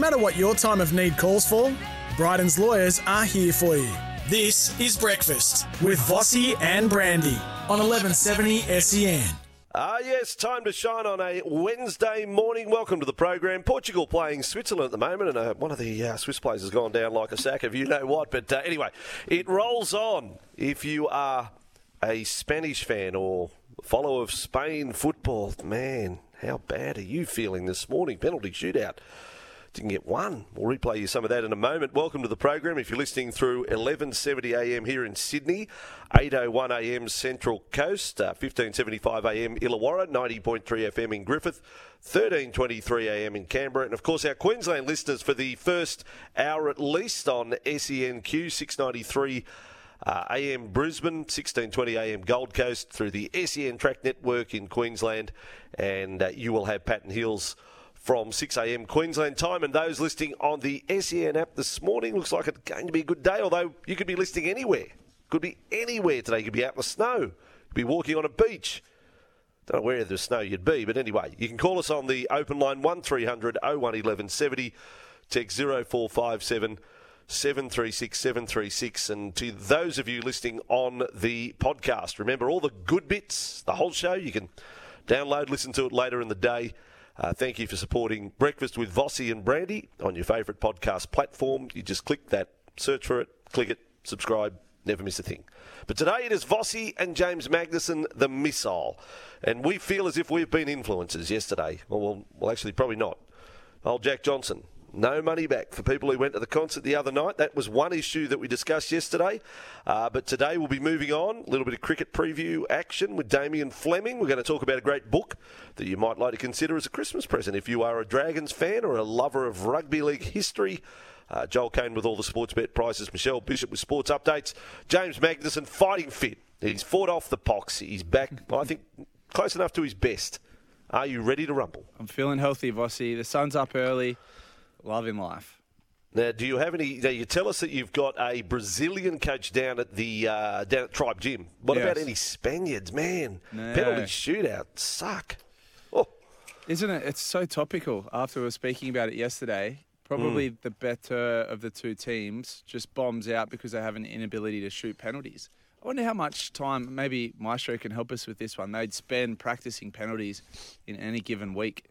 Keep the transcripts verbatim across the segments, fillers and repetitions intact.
matter what your time of need calls for, Bryden's lawyers are here for you. This is Breakfast with Vossi and Brandy on eleven seventy S E N. Ah, yes, time to shine on a Wednesday morning. Welcome to the program. Portugal playing Switzerland at the moment, and uh, one of the uh, Swiss players has gone down like a sack of you know what. But uh, anyway, it rolls on. If you are a Spanish fan or follower of Spain football, man, how bad are you feeling this morning? Penalty shootout. Didn't get one. We'll replay you some of that in a moment. Welcome to the program. If you're listening through eleven seventy A M here in Sydney, eight oh one A M Central Coast, uh, fifteen seventy-five A M Illawarra, ninety point three F M in Griffith, thirteen twenty-three A M in Canberra, and of course our Queensland listeners for the first hour at least on S E N Q, six ninety-three uh, A M Brisbane, sixteen twenty A M Gold Coast, through the S E N Track Network in Queensland, and uh, you will have Patton Hills from six A M Queensland time, and those listening on the S E N app this morning. Looks like it's going to be a good day, although you could be listening anywhere. Could be anywhere today. You could be out in the snow. You could be walking on a beach. Don't know where there's snow you'd be, but anyway, you can call us on the open line one three hundred oh one eleven seventy, text zero four five seven seven three six seven three six, and to those of you listening on the podcast, remember all the good bits, the whole show, you can download, listen to it later in the day. Uh, thank you for supporting Breakfast with Vossi and Brandy on your favourite podcast platform. You just click that, search for it, click it, subscribe, never miss a thing. But today it is Vossi and James Magnuson, the missile. And we feel as if we've been influencers yesterday. Well, well, well actually, probably not. Old Jack Johnson. No money back for people who went to the concert the other night. That was one issue that we discussed yesterday. Uh, but today we'll be moving on. A little bit of cricket preview action with Damien Fleming. We're going to talk about a great book that you might like to consider as a Christmas present if you are a Dragons fan or a lover of rugby league history. Uh, Joel Kane with all the sports bet prices. Michelle Bishop with sports updates. James Magnuson fighting fit. He's fought off the pox. He's back, I think, close enough to his best. Are you ready to rumble? I'm feeling healthy, Vossi. The sun's up early. Loving life. Now, do you have any? Now, you tell us that you've got a Brazilian coach down at the uh, down at Tribe Gym. What Yes. about any Spaniards, man? No. Penalty shootout suck. Oh, Isn't it? It's so topical. After we were speaking about it yesterday, probably Mm. the better of the two teams just bombs out because they have an inability to shoot penalties. I wonder how much time, maybe Maestro can help us with this one, they'd spend practicing penalties in any given week.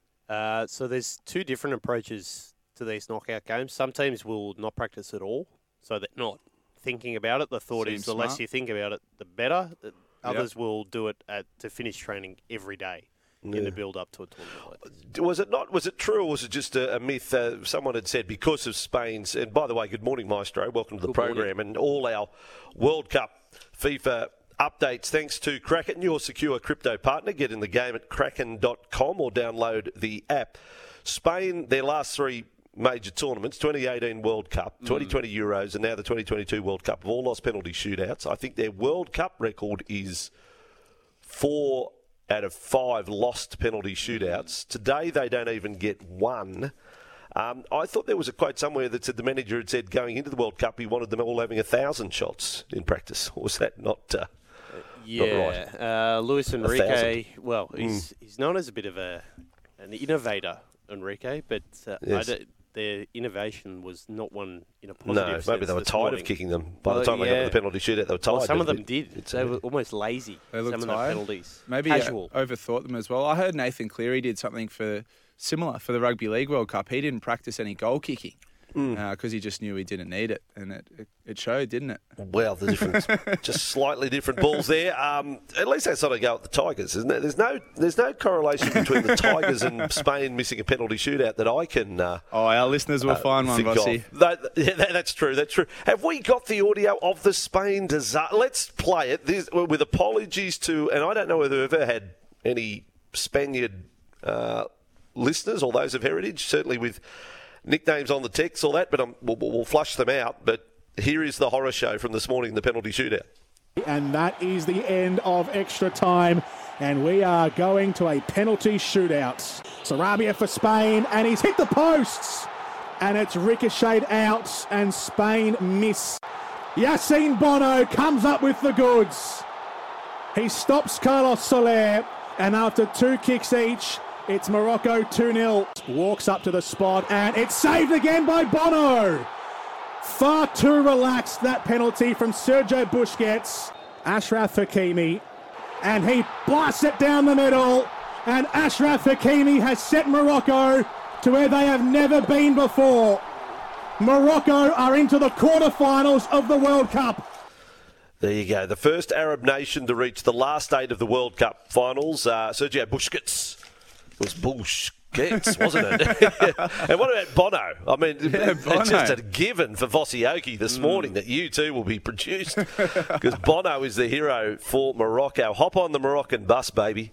Uh, so there's two different approaches to these knockout games. Some teams will not practice at all, so they're not thinking about it. The thought Seems is the less smart. you think about it, the better. Others will do it at, to finish training every day in Yeah. the build-up to a tournament like this. was it not? Was it true, or was it just a, a myth? Uh, someone had said because of Spain's. And by the way, good morning, Maestro. Welcome to the Good program morning. and all our World Cup FIFA updates thanks to Kraken, your secure crypto partner. Get in the game at kraken dot com or download the app. Spain, their last three major tournaments, twenty eighteen World Cup, twenty twenty Euros, and now the twenty twenty-two World Cup, have all lost penalty shootouts. I think their World Cup record is four out of five lost penalty shootouts. Today, they don't even get one. Um, I thought there was a quote somewhere that said the manager had said going into the World Cup he wanted them all having a thousand shots in practice. Or was that not... Uh, Yeah, right. uh, Luis Enrique. thousand. Well, he's he's known as a bit of a an innovator, Enrique, but uh, Yes. I don't, their innovation was not one in a positive no, maybe sense they were this tired morning. of kicking them. By the Well, time they got to yeah. the penalty shootout, they were tired. Well, some of But them did. it's They a- were almost lazy. They looked some of tired. the penalties. Maybe uh, Casual. overthought them as well. I heard Nathan Cleary did something for similar for the Rugby League World Cup. He didn't practice any goal kicking because he just knew he didn't need it, and it, it, it showed, didn't it? Well, the difference, just slightly different balls there. Um, at least that's not a go at the Tigers, isn't it? There's no, there's no correlation between the Tigers and Spain missing a penalty shootout that I can. Uh, Oh, our listeners will uh, find one, think Vossi. of. That, yeah, that, that's true. That's true. Have we got the audio of the Spain disaster? Let's play it this, with apologies to, and I don't know whether we've ever had any Spaniard uh, listeners or those of heritage, certainly with nicknames on the text, all that, but um, we'll, we'll flush them out. But here is the horror show from this morning, the penalty shootout. And that is the end of extra time. And we are going to a penalty shootout. Sarabia for Spain, and he's hit the posts. And it's ricocheted out, and Spain miss. Yassine Bono comes up with the goods. He stops Carlos Soler, and after two kicks each, It's Morocco two nil. Walks up to the spot and it's saved again by Bono. Far too relaxed, that penalty from Sergio Busquets. Ashraf Hakimi, and he blasts it down the middle, and Ashraf Hakimi has set Morocco to where they have never been before. Morocco are into the quarterfinals of the World Cup. There you go. The first Arab nation to reach the last eight of the World Cup finals. Uh, Sergio Busquets. It was Busquets, wasn't it? And what about Bono? I mean, Yeah, Bono. it's just a given for Vosioki this morning that you two will be produced because Bono is the hero for Morocco. Hop on the Moroccan bus, baby.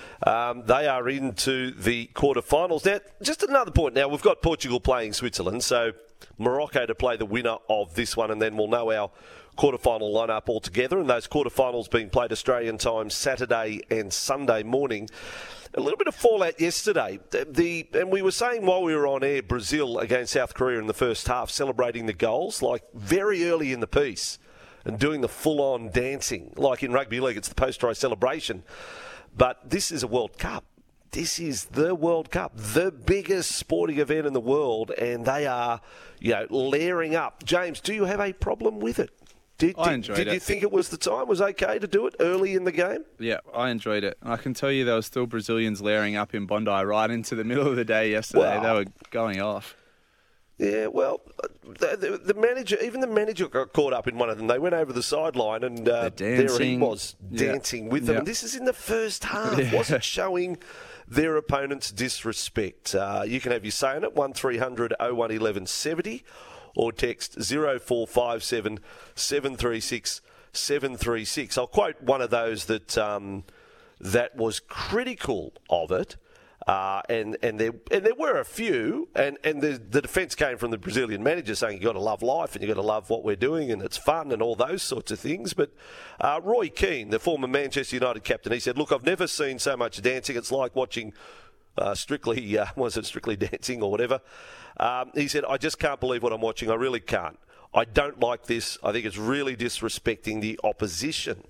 Um, they are into the quarterfinals. Now, just another point. Now, we've got Portugal playing Switzerland, so Morocco to play the winner of this one, and then we'll know our quarterfinal lineup altogether. And those quarterfinals being played Australian time Saturday and Sunday morning. A little bit of fallout yesterday. The, the and we were saying while we were on air, Brazil against South Korea in the first half, celebrating the goals like very early in the piece and doing the full-on dancing. Like in rugby league, it's the post-try celebration. But this is a World Cup. This is the World Cup, the biggest sporting event in the world, and they are, you know, layering up. James, do you have a problem with it? Did, I did, enjoyed did it. you think it was the time? Was okay to do it early in the game? Yeah, I enjoyed it. I can tell you there were still Brazilians layering up in Bondi right into the middle of the day yesterday. Wow. They were going off. Yeah, well, the, the, the manager, even the manager got caught up in one of them. They went over the sideline and uh, They're there he dancing. was Yeah. dancing with them. Yeah. And this is in the first half. Yeah. Wasn't showing their opponents disrespect. Uh, you can have your say on it, one three hundred oh one eleven seventy or text zero four five seven seven three six seven three six. I'll quote one of those that um, that was critical of it. Uh, and and there and there were a few, and and the, the defence came from the Brazilian manager saying you got to love life and you got to love what we're doing and it's fun and all those sorts of things. But uh, Roy Keane, the former Manchester United captain, he said, "Look, I've never seen so much dancing. It's like watching uh, Strictly uh, was it Strictly Dancing or whatever." Um, he said, "I just can't believe what I'm watching. I really can't. I don't like this. I think it's really disrespecting the opposition."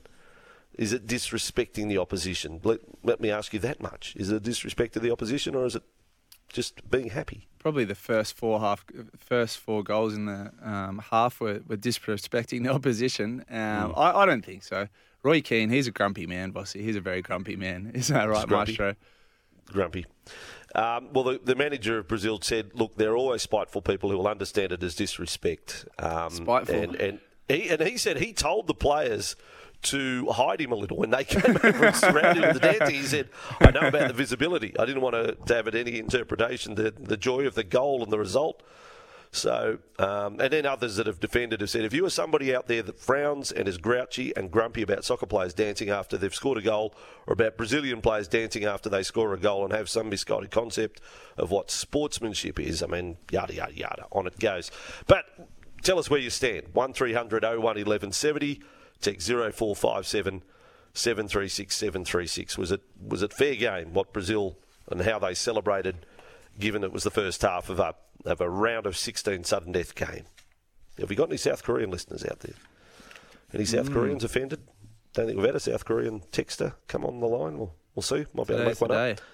Is it disrespecting the opposition? Let, let me ask you that much. Is it a disrespect to the opposition or is it just being happy? Probably the first four half, first four goals in the um, half were, were disrespecting the opposition. Um, mm. I, I don't think so. Roy Keane, he's a grumpy man, Bossy. He's a very grumpy man. Isn't that right, grumpy. Maestro? Grumpy. Um, well, the, the manager of Brazil said, look, there are always spiteful people who will understand it as disrespect. Um, Spiteful. And, and, he, and he said he told the players to hide him a little when they came over and surrounded him with the dancing. He said, I know about the visibility. I didn't want to, to have it any interpretation, the, the joy of the goal and the result. So, um, and then others that have defended have said, if you are somebody out there that frowns and is grouchy and grumpy about soccer players dancing after they've scored a goal or about Brazilian players dancing after they score a goal and have some misguided concept of what sportsmanship is, I mean, yada, yada, yada, on it goes. But tell us where you stand. one three hundred oh one eleven seventy. Text zero four five seven seven three six seven three six. Was it was it fair game what Brazil and how they celebrated, given it was the first half of a of a round of sixteen sudden death game? Have we got any South Korean listeners out there? Any South mm. Koreans offended? Don't think we've had a South Korean texter come on the line. We'll we'll see. Might be able to make one up.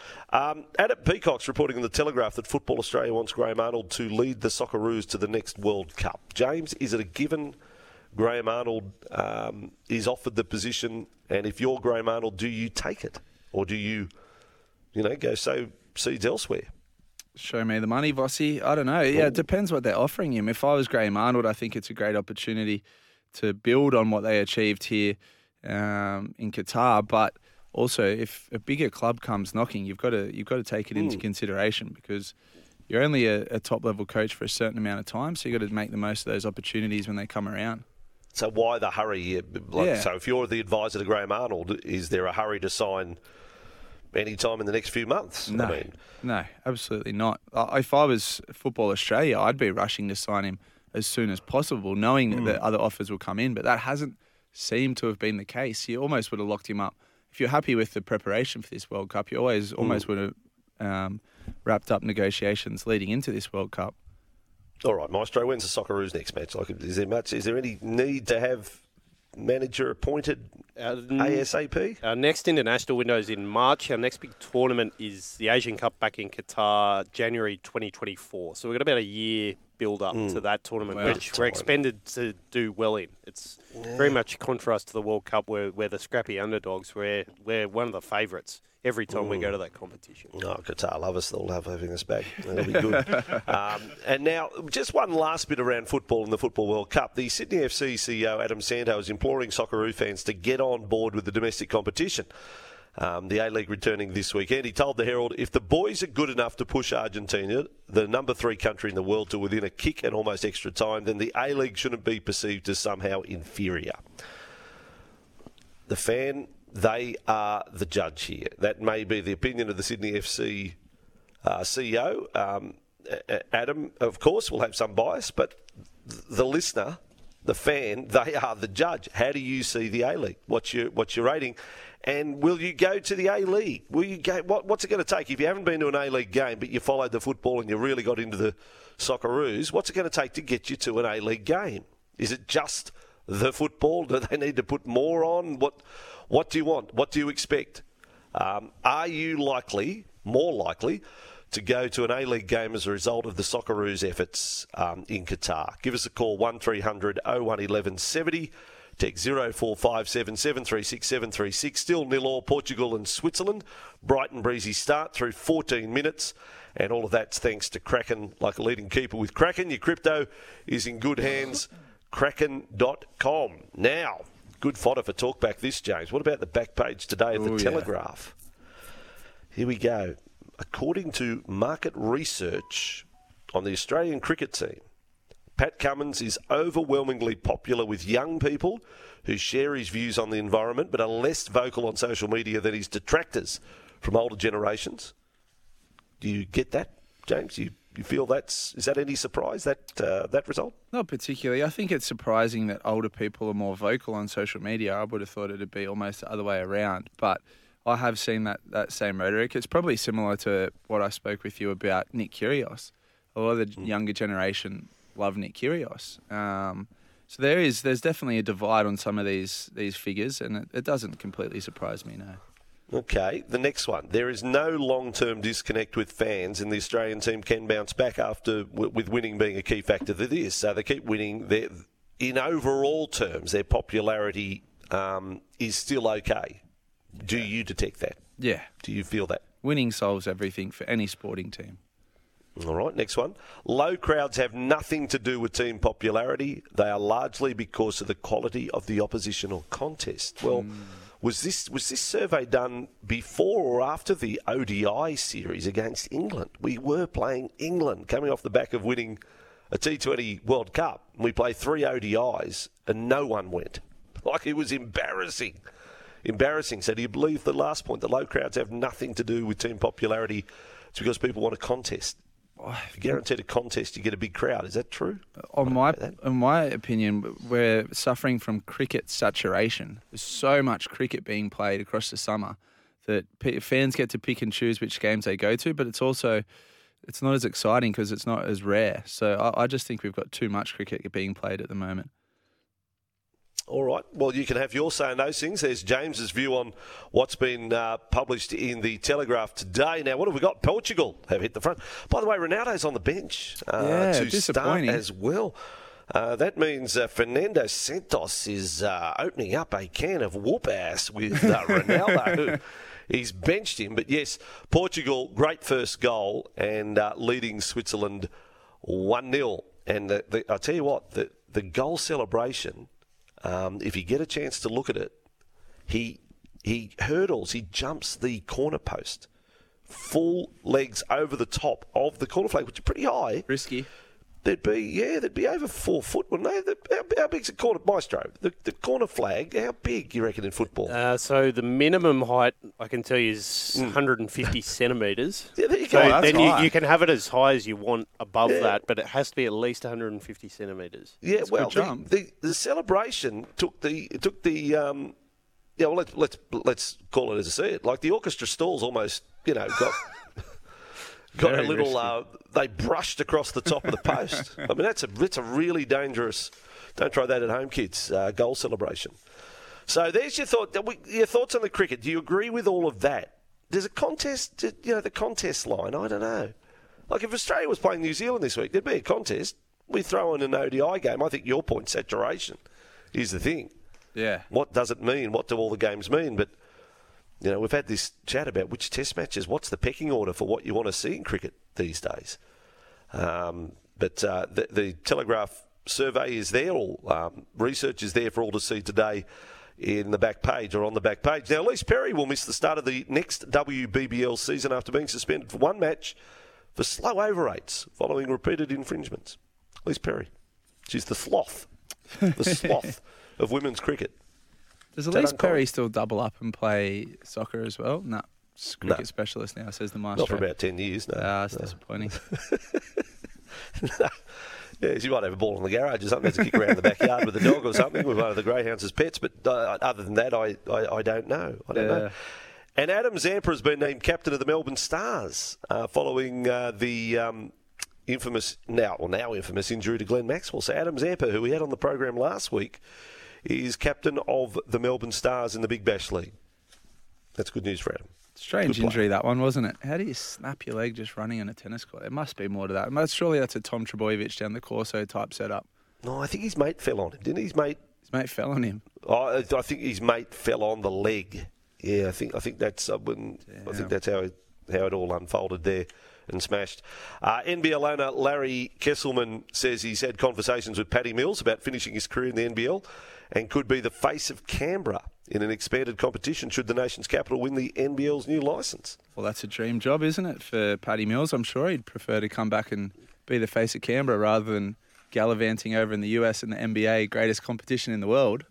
Um, Adam Peacock's reporting in the Telegraph that Football Australia wants Graham Arnold to lead the Socceroos to the next World Cup. James, is it a given? Graham Arnold um, is offered the position, and if you're Graham Arnold, do you take it? Or do you, you know, go sow seeds elsewhere? Show me the money, Vossi. I don't know. Yeah, it depends what they're offering him. If I was Graham Arnold, I think it's a great opportunity to build on what they achieved here um, in Qatar. But also, if a bigger club comes knocking, you've got to you've got to take it into mm. consideration because you're only a, a top-level coach for a certain amount of time, so you've got to make the most of those opportunities when they come around. So why the hurry? Like, yeah. So if you're the advisor to Graham Arnold, is there a hurry to sign any time in the next few months? No, I mean, no, absolutely not. If I was Football Australia, I'd be rushing to sign him as soon as possible, knowing mm. that other offers will come in. But that hasn't seemed to have been the case. You almost would have locked him up. If you're happy with the preparation for this World Cup, you always mm. almost would have um, wrapped up negotiations leading into this World Cup. All right, Maestro, when's the Socceroos next match? Like, is there much? Is there any need to have manager appointed Uh, ASAP? Our next international window is in March. Our next big tournament is the Asian Cup back in Qatar, January twenty twenty-four. So we've got about a year build up Mm. to that tournament, Wow. which we're expected to do well in. It's Yeah. very much contrast to the World Cup where we're the scrappy underdogs. We're, we're one of the favourites every time we go to that competition. Oh, Qatar love us. They'll love having us back. That'll be good. um, and now, just one last bit around football and the Football World Cup. The Sydney F C C E O, Adam Santo, is imploring Socceroo fans to get on board with the domestic competition. Um, the A-League returning this weekend. He told the Herald, if the boys are good enough to push Argentina, the number three country in the world, to within a kick and almost extra time, then the A-League shouldn't be perceived as somehow inferior. The fan, they are the judge here. That may be the opinion of the Sydney F C uh, C E O. Um, Adam, of course, will have some bias, but the listener, the fan, they are the judge. How do you see the A-League? What's your, what's your rating? And will you go to the A-League? Will you go? What, what's it going to take? If you haven't been to an A-League game, but you followed the football and you really got into the Socceroos, what's it going to take to get you to an A-League game? Is it just the football? Do they need to put more on? What What do you want? What do you expect? Um, are you likely, more likely, to go to an A-League game as a result of the Socceroos' efforts um, in Qatar? Give us a call, one three hundred oh one eleven seventy. Text zero four five seven seven three six seven three six. Still nil all, Portugal and Switzerland. Bright and breezy start through fourteen minutes. And all of that's thanks to Kraken, like a leading keeper with Kraken. Your crypto is in good hands. Kraken dot com. Now, good fodder for talkback this, James. What about the back page today of the Ooh, Telegraph? Yeah. Here we go. According to market research on the Australian cricket team, Pat Cummins is overwhelmingly popular with young people who share his views on the environment but are less vocal on social media than his detractors from older generations. Do you get that, James? You you feel that's is that any surprise, that uh, that result? Not particularly. I think it's surprising that older people are more vocal on social media. I would have thought it'd be almost the other way around. But I have seen that, that same rhetoric. It's probably similar to what I spoke with you about Nick Kyrgios. A lot of the mm. younger generation love Nick Kyrgios. Um, so there is, there's definitely a divide on some of these these figures, and it, it doesn't completely surprise me, no. Okay, the next one. There is no long-term disconnect with fans, and the Australian team can bounce back after with winning being a key factor to this. So they keep winning. They're, in overall terms, their popularity um, is still okay. Do you detect that? Yeah. Do you feel that? Winning solves everything for any sporting team. All right, next one. Low crowds have nothing to do with team popularity. They are largely because of the quality of the opposition or contest. Well, mm. was this was this survey done before or after the O D I series against England? We were playing England, coming off the back of winning a T twenty World Cup. We played three O D Is and no one went. Like, it was embarrassing. Embarrassing. So do you believe the last point, the low crowds have nothing to do with team popularity? It's because people want a contest. If you're guaranteed a contest, you get a big crowd. Is that true? On my, in my opinion, we're suffering from cricket saturation. There's so much cricket being played across the summer that p- fans get to pick and choose which games they go to, but it's also it's not as exciting because it's not as rare. So I, I just think we've got too much cricket being played at the moment. All right. Well, you can have your say on those things. There's James's view on what's been uh, published in the Telegraph today. Now, what have we got? Portugal have hit the front. By the way, Ronaldo's on the bench uh, yeah, to start as well. Uh, that means uh, Fernando Santos is uh, opening up a can of whoop-ass with uh, Ronaldo. He's benched him. But, yes, Portugal, great first goal and uh, leading Switzerland one nil. And the, the, I'll tell you what, the, the goal celebration... Um, if you get a chance to look at it, he he hurdles, he jumps the corner post, full legs over the top of the corner flag, which is pretty high. Risky. There'd be, yeah, there'd be over four foot, wouldn't they? How, how big's a corner, Maestro? The, the corner flag, how big, you reckon, in football? Uh, so the minimum height, I can tell you, is mm. one hundred fifty centimetres. Yeah, there you so go. Oh, then you, you can have it as high as you want above yeah. that, but it has to be at least one hundred fifty centimetres. Yeah, That's well, the, the, the celebration took the took the um, yeah. Well, let's let's let's call it as I see it. Like the orchestra stalls almost, you know, got got Very a little. risky. Uh, they brushed across the top of the post. I mean, that's a that's a really dangerous. Don't try that at home, kids. Uh, goal celebration. So there's your thought. Your thoughts on the cricket. Do you agree with all of that? There's a contest. You know, the contest line. I don't know. Like if Australia was playing New Zealand this week, there'd be a contest. We throw in an O D I game. I think your point, saturation, is the thing. Yeah. What does it mean? What do all the games mean? But, you know, we've had this chat about which test matches, what's the pecking order for what you want to see in cricket these days. Um, but uh, the, the Telegraph survey is there, all um, research is there for all to see today in the back page or on the back page. Now, Elise Perry will miss the start of the next W B B L season after being suspended for one match for slow over rates following repeated infringements. Elise Perry. She's the sloth, the sloth of women's cricket. Does that Elise uncommon? Perry still double up and play soccer as well? No, she's a cricket No. specialist now, says the maestro. Not for about ten years, no. Ah, that's No. disappointing. Yeah, she might have a ball in the garage or something, has a kick around the backyard with a dog or something, with one of the greyhounds as pets, but uh, other than that, I, I, I don't know. I don't Yeah. know. And Adam Zampa has been named captain of the Melbourne Stars uh, following uh, the um, infamous, now or now infamous injury to Glenn Maxwell. So Adam Zampa, who we had on the program last week, is captain of the Melbourne Stars in the Big Bash League. That's good news for Adam. Strange Good play. injury, that one, wasn't it? How do you snap your leg just running on a tennis court? There must be more to that. Must- Surely that's a Tom Trebojevic down the Corso type setup. No, I think his mate fell on him, didn't he? His mate, His mate fell on him. I, I think his mate fell on the leg. Yeah, I think I think that's uh, when, I think that's how it, how it all unfolded there and smashed. Uh, N B L owner Larry Kesselman says he's had conversations with Paddy Mills about finishing his career in the N B L and could be the face of Canberra in an expanded competition should the nation's capital win the N B L's new licence. Well, that's a dream job, isn't it, for Paddy Mills? I'm sure he'd prefer to come back and be the face of Canberra rather than gallivanting over in the U S in the N B A, greatest competition in the world.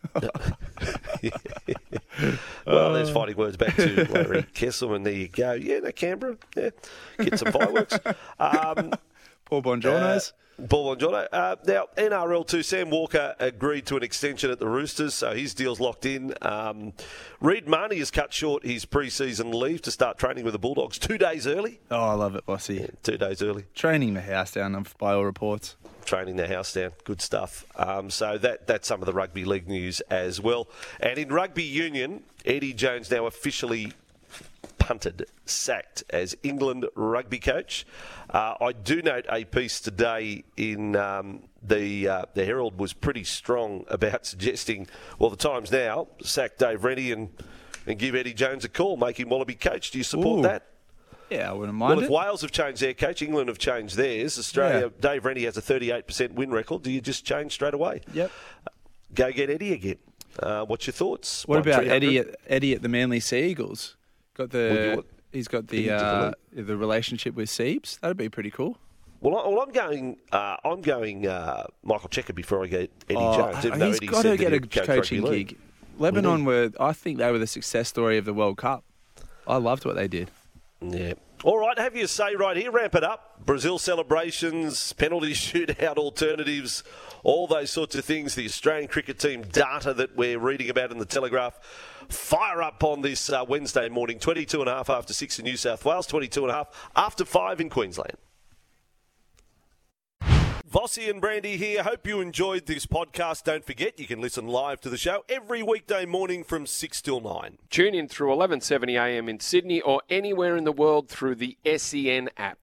Well, there's fighting words back to Larry Kesselman. There you go. Yeah, no, Canberra. Yeah, get some fireworks. Um, Paul Bongiorno's. Uh, Paul Bongiorno. Uh, now, N R L two, Sam Walker agreed to an extension at the Roosters, so his deal's locked in. Um, Reid Marnie has cut short his pre-season leave to start training with the Bulldogs two days early. Oh, I love it, Bossy. Yeah, two days early. Training the house down by all reports. Training their house down. Good stuff. Um, so that that's some of the rugby league news as well. And in rugby union, Eddie Jones now officially punted, sacked as England rugby coach. Uh, I do note a piece today in um, the uh, the Herald was pretty strong about suggesting, well, the Times now, sack Dave Rennie and, and give Eddie Jones a call, make him Wallaby coach. Do you support Ooh. that? Yeah, I wouldn't mind Well, if it. Wales have changed their coach, England have changed theirs. Australia, Yeah. Dave Rennie has a thirty-eight percent win record. Do you just change straight away? Yep. Go get Eddie again. Uh, what's your thoughts? What One, about three hundred? Eddie at, Eddie at the Manly Sea Eagles? Got Well, you the want he's got Eddie the to uh, the relationship with Siebes. That'd be pretty cool. Well, I- well, I'm going. Uh, I'm going uh, Michael Checker before I get Eddie Oh, Jones. Even though he's Eddie got said to that get a he'd coach coaching rugby league. gig. Lebanon were, I think they were the success story of the World Cup. I loved what they did. Yeah. All right, have your say right here. Ramp it up. Brazil celebrations, penalty shootout alternatives, all those sorts of things. The Australian cricket team data that we're reading about in the Telegraph. Fire up on this uh, Wednesday morning. twenty-two and a half after six in New South Wales, twenty-two and a half after five in Queensland. Vossi and Brandy here. Hope you enjoyed this podcast. Don't forget, you can listen live to the show every weekday morning from six till nine. Tune in through eleven seventy a m in Sydney or anywhere in the world through the S E N app.